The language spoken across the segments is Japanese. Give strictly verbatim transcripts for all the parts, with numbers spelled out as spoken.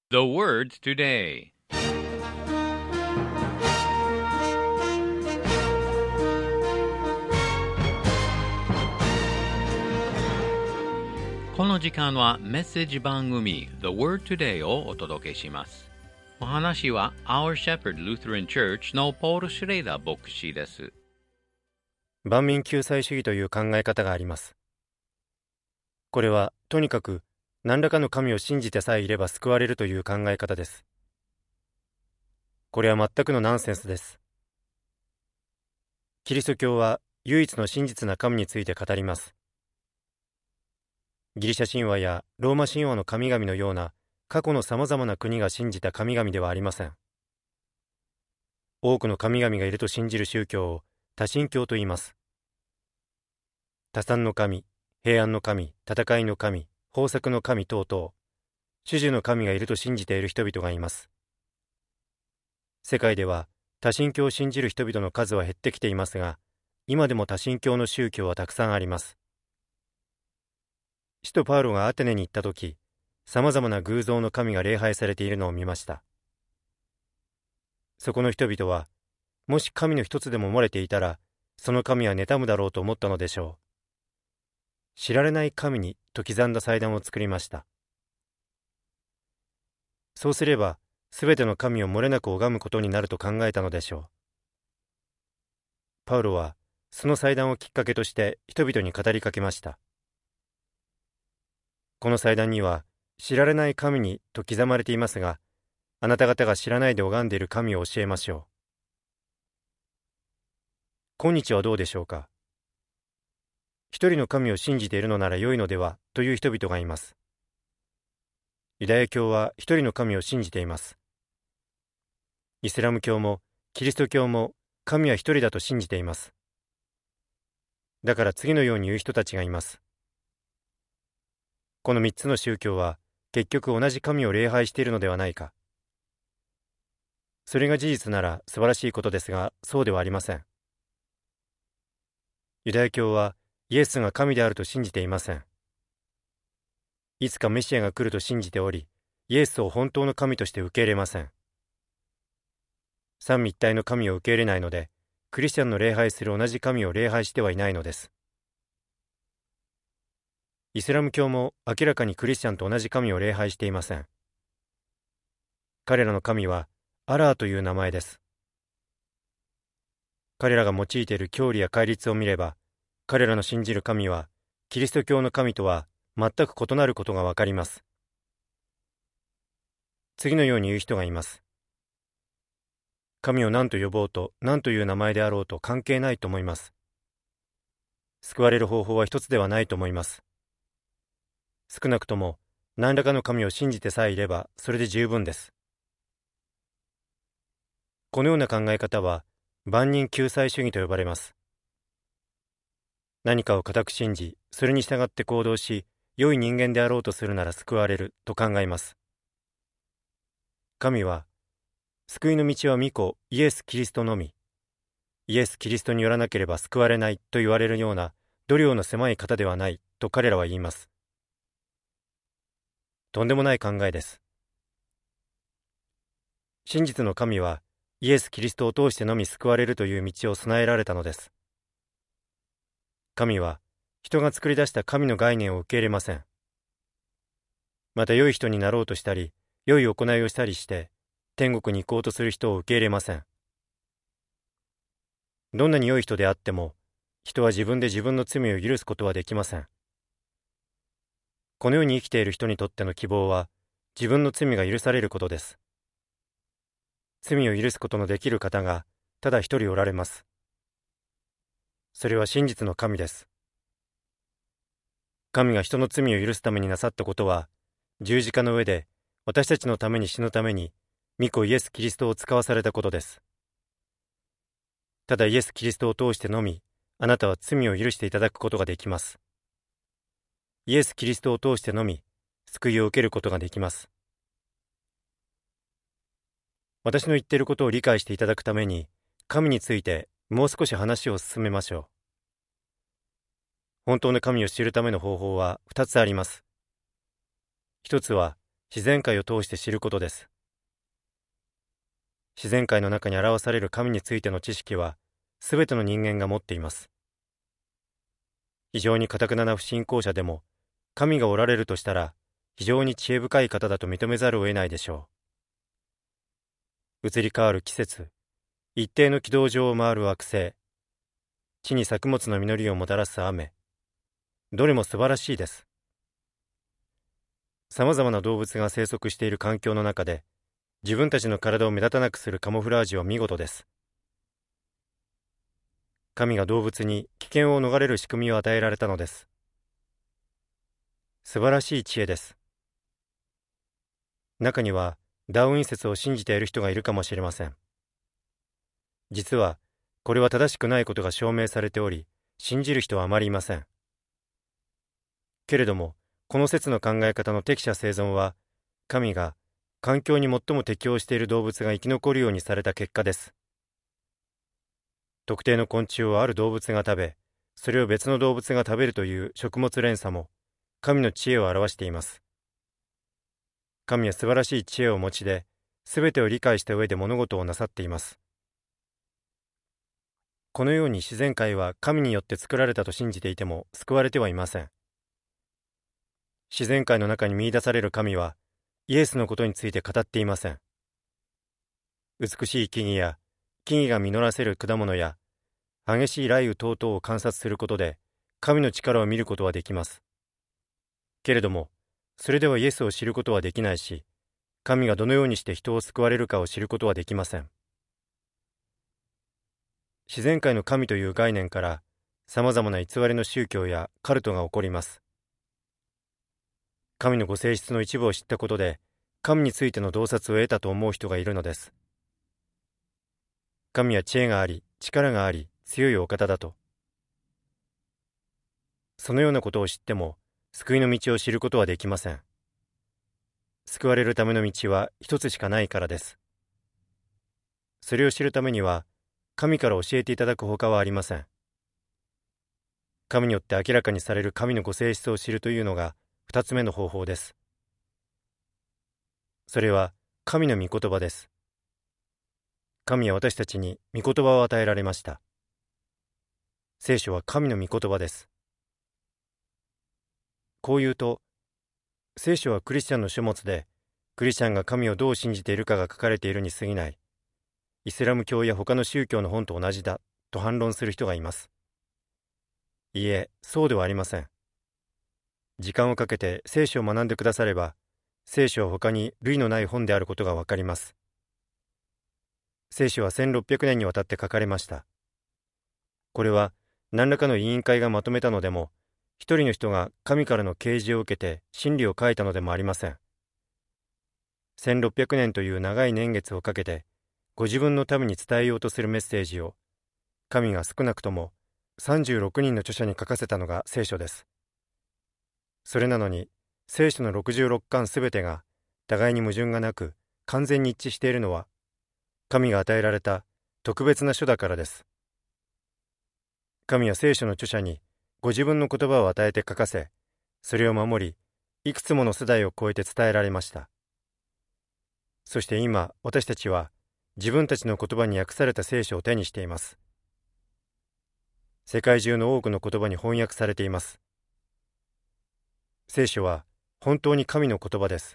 The words today. この時間はメッセージ番組 The Word Today をお届けします。お話は Our Shepherd Lutheran Church のポール・シュレイダー牧師です。 万民救済主義という考え方があります。これはとにかく何らかの神を信じてさえいれば救われるという考え方です。これは全くのナンセンスです。キリスト教は唯一の真実な神について語ります。ギリシャ神話やローマ神話の神々のような過去のさまざまな国が信じた神々ではありません。多くの神々がいると信じる宗教を多神教と言います。多産の神、平安の神、戦いの神、豊作の神等々、種々の神がいると信じている人々がいます。世界では多神教を信じる人々の数は減ってきていますが、今でも多神教の宗教はたくさんあります。使徒パウロがアテネに行ったとき、さまざまな偶像の神が礼拝されているのを見ました。そこの人々は、もし神の一つでも漏れていたら、その神は妬むだろうと思ったのでしょう。知られない神にと刻んだ祭壇を作りました。そうすれば、すべての神を漏れなく拝むことになると考えたのでしょう。パウロは、その祭壇をきっかけとして人々に語りかけました。この祭壇には、知られない神にと刻まれていますが、あなた方が知らないで拝んでいる神を教えましょう。今日はどうでしょうか。一人の神を信じているのなら良いのではという人々がいます。ユダヤ教は一人の神を信じています。イスラム教もキリスト教も神は一人だと信じています。だから次のように言う人たちがいます。この三つの宗教は結局同じ神を礼拝しているのではないか。それが事実なら素晴らしいことですが、そうではありません。ユダヤ教はイエスが神であると信じていません。いつかメシアが来ると信じており、イエスを本当の神として受け入れません。三位一体の神を受け入れないので、クリスチャンの礼拝する同じ神を礼拝してはいないのです。イスラム教も明らかにクリスチャンと同じ神を礼拝していません。彼らの神はアラーという名前です。彼らが用いている教理や戒律を見れば、彼らの信じる神はキリスト教の神とは全く異なることがわかります。次のように言う人がいます。神を何と呼ぼうと何という名前であろうと関係ないと思います。救われる方法は一つではないと思います。少なくとも何らかの神を信じてさえいればそれで十分です。このような考え方は万人救済主義と呼ばれます。何かを固く信じ、それに従って行動し、良い人間であろうとするなら救われると考えます。神は、救いの道は御子、イエス・キリストのみ。イエス・キリストによらなければ救われないと言われるような度量の狭い方ではないと彼らは言います。とんでもない考えです。真実の神は、イエス・キリストを通してのみ救われるという道を備えられたのです。神は、人が作り出した神の概念を受け入れません。また良い人になろうとしたり、良い行いをしたりして、天国に行こうとする人を受け入れません。どんなに良い人であっても、人は自分で自分の罪を許すことはできません。この世に生きている人にとっての希望は、自分の罪が許されることです。罪を許すことのできる方が、ただ一人おられます。それは真実の神です。神が人の罪を許すためになさったことは、十字架の上で私たちのために死ぬために、御子イエス・キリストを使わされたことです。ただイエス・キリストを通してのみ、あなたは罪を許していただくことができます。イエス・キリストを通してのみ、救いを受けることができます。私の言っていることを理解していただくために、神についてもう少し話を進めましょう。本当の神を知るための方法は二つあります。一つは、 自然界を通して知ることです。自然界の中に表される神についての知識は、すべての人間が持っています。非常に堅くなな不信仰者でも、神がおられるとしたら、非常に知恵深い方だと認めざるを得ないでしょう。移り変わる季節、一定の軌道上を回る惑星、地に作物の実りをもたらす雨、どれも素晴らしいです。さまざまな動物が生息している環境の中で、自分たちの体を目立たなくするカモフラージュは見事です。神が動物に危険を逃れる仕組みを与えられたのです。素晴らしい知恵です。中にはダーウィン説を信じている人がいるかもしれません。実はこれは正しくないことが証明されており、信じる人はあまりいません。けれども、この説の考え方の適者生存は、神が環境に最も適応している動物が生き残るようにされた結果です。特定の昆虫をある動物が食べ、それを別の動物が食べるという食物連鎖も、神の知恵を表しています。神は素晴らしい知恵をお持ちで、すべてを理解した上で物事をなさっています。このように自然界は神によって作られたと信じていても救われてはいません。自然界の中に見出される神は、イエスのことについて語っていません。美しい木々や、木々が実らせる果物や、激しい雷雨等々を観察することで、神の力を見ることはできます。けれども、それではイエスを知ることはできないし、神がどのようにして人を救われるかを知ることはできません。自然界の神という概念から、さまざまな偽りの宗教やカルトが起こります。神のご性質の一部を知ったことで、神についての洞察を得たと思う人がいるのです。神は知恵があり、力があり、強いお方だと。そのようなことを知っても、救いの道を知ることはできません。救われるための道は一つしかないからです。それを知るためには、神から教えていただくほかはありません。神によって明らかにされる神のご性質を知るというのが二つ目の方法です。それは神の御言葉です。神は私たちに御言葉を与えられました。聖書は神の御言葉です。こう言うと、聖書はクリスチャンの書物で、クリスチャンが神をどう信じているかが書かれているに過ぎない。イスラム教や他の宗教の本と同じだ、と反論する人がいます。いいえ、そうではありません。時間をかけて聖書を学んでくだされば、聖書は他に類のない本であることがわかります。聖書はせんろっぴゃくねんにわたって書かれました。これは何らかの委員会がまとめたのでも、一人の人が神からの啓示を受けて真理を書いたのでもありません。せんろっぴゃくねんという長い年月をかけて、ご自分のために伝えようとするメッセージを、神が少なくともさんじゅうろくにんの著者に書かせたのが聖書です。それなのに、聖書のろくじゅうろっかんすべてが互いに矛盾がなく完全に一致しているのは、神が与えられた特別な書だからです。神は聖書の著者にご自分の言葉を与えて書かせ、それを守り、いくつもの世代を超えて伝えられました。そして今、私たちは自分たちの言葉に訳された聖書を手にしています。世界中の多くの言葉に翻訳されています。聖書は本当に神の言葉です。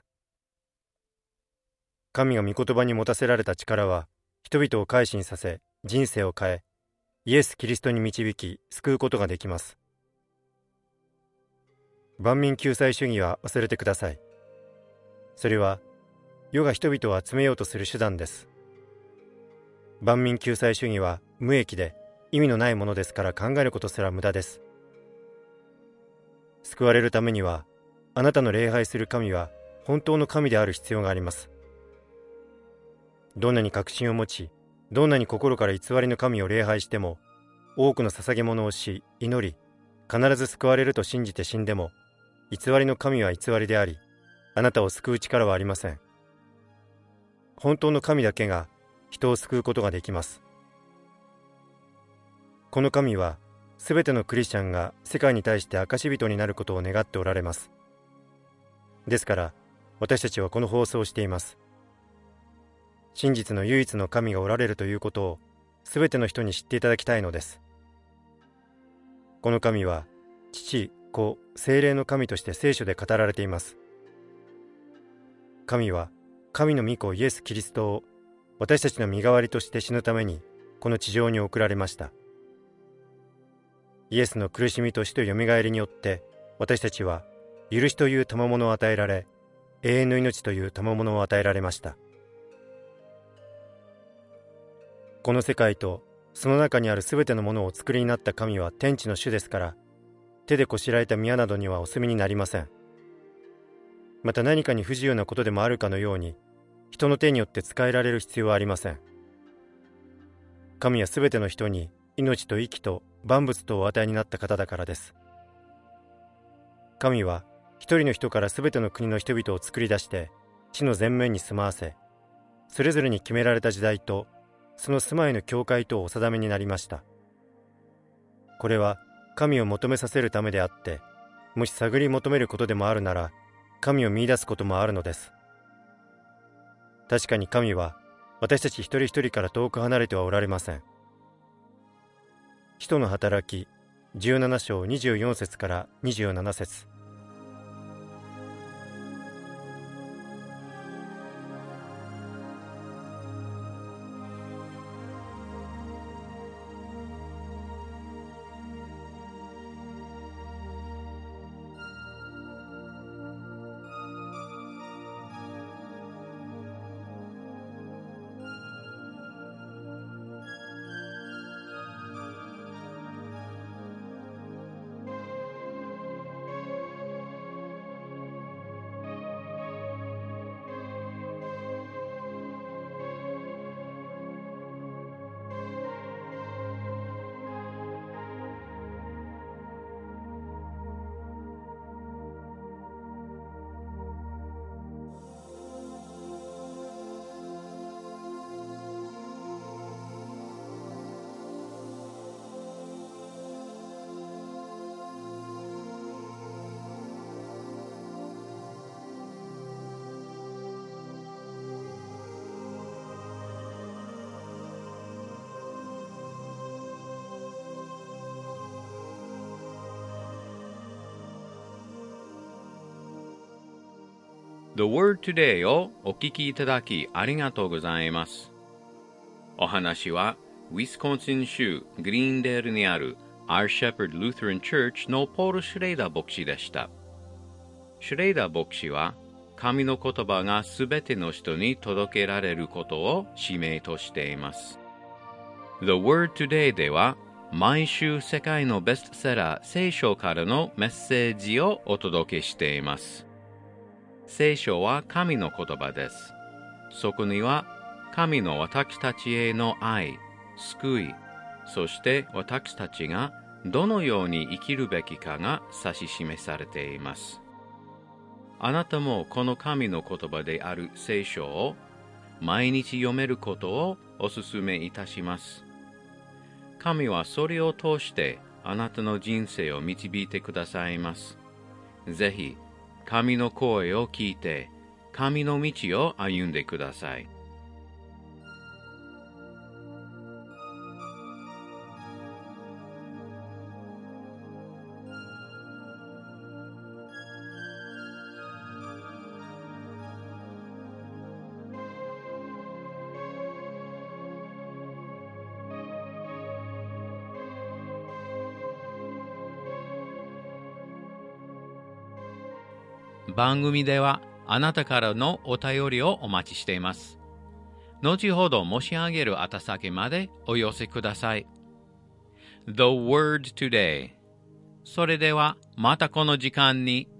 神が御言葉に持たせられた力は、人々を改心させ、人生を変え、イエス・キリストに導き、救うことができます。万民救済主義は忘れてください。それは、世が人々を集めようとする手段です。万民救済主義は無益で意味のないものですから考えることすら無駄です。救われるためには、あなたの礼拝する神は本当の神である必要があります。どんなに確信を持ち、どんなに心から偽りの神を礼拝しても、多くの捧げ物をし、祈り、必ず救われると信じて死んでも、偽りの神は偽りであり、あなたを救う力はありません。本当の神だけが人を救うことができます。この神は、すべてのクリスチャンが世界に対して証人になることを願っておられます。ですから、 私たちはこの放送をしています。真実の唯一の神がおられるということをすべての人に知っていただきたいのです。この神は父、子、聖霊の神として聖書で語られています。神は神の御子イエス・キリストを私たちの身代わりとして死ぬためにこの地上に送られました。イエスの苦しみと死とよみがえりによって私たちは許しという賜物を与えられ、永遠の命という賜物を与えられました。この世界とその中にあるすべてのものをお作りになった神は天地の主ですから、手でこしらえた宮などにはお住みになりません。また何かに不自由なことでもあるかのように、人の手によって使えられる必要はありません。神はすべての人に命と息と万物とをお与えになった方だからです。神は一人の人からすべての国の人々を作り出して地の前面に住まわせ、それぞれに決められた時代とその住まいの境界とをお定めになりました。これは神を求めさせるためであって、もし探り求めることでもあるなら神を見出すこともあるのです。確かに神は私たち一人一人から遠く離れてはおられません。使徒の働きじゅうなな章にじゅうよん節からにじゅうなな節。 The Word Today をお聞きいただきありがとうございます。お話はウィスコンシン州グリーンデールにある Our Shepherd Lutheran Church のポール・シュレイダー牧師でした。シュレイダー牧師は神の言葉がすべての人に届けられることを使命としています。The Word Today では毎週世界のベストセラー聖書からのメッセージをお届けしています。聖書は神の言葉です。そこには神の私たちへの愛、救い、そして私たちがどのように生きるべきかが指し示されています。あなたもこの神の言葉である聖書を毎日読めることをお勧めいたします。神はそれを通してあなたの人生を導いてくださいます。ぜひ神の声を聞いて、神の道を歩んでください。番組ではあなたからのお便りをお待ちしています。後ほど申し上げる宛先までお寄せください。The Word Today。それではまたこの時間に